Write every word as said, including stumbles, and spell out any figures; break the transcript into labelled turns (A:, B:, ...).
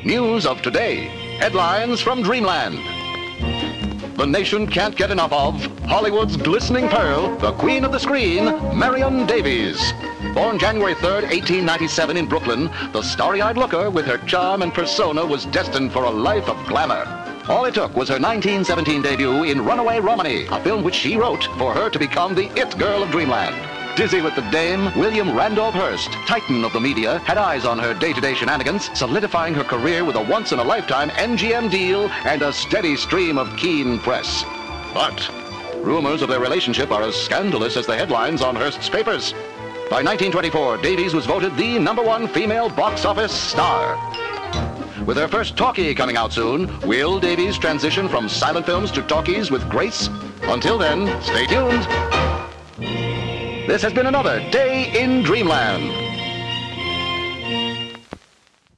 A: News of today. Headlines from Dreamland. The nation can't get enough of Hollywood's glistening pearl, the queen of the screen, Marion Davies. Born January third, eighteen ninety-seven in Brooklyn, the starry-eyed looker with her charm and persona was destined for a life of glamour. All it took was her nineteen seventeen debut in Runaway Romany, a film which she wrote for her to become the it girl of Dreamland. Dizzy with the dame, William Randolph Hearst, titan of the media, had eyes on her day-to-day shenanigans, solidifying her career with a once-in-a-lifetime M G M deal and a steady stream of keen press. But rumors of their relationship are as scandalous as the headlines on Hearst's papers. By nineteen twenty-four, Davies was voted the number one female box office star. With her first talkie coming out soon, will Davies transition from silent films to talkies with grace? Until then, stay tuned. This has been another Day in Dreamland.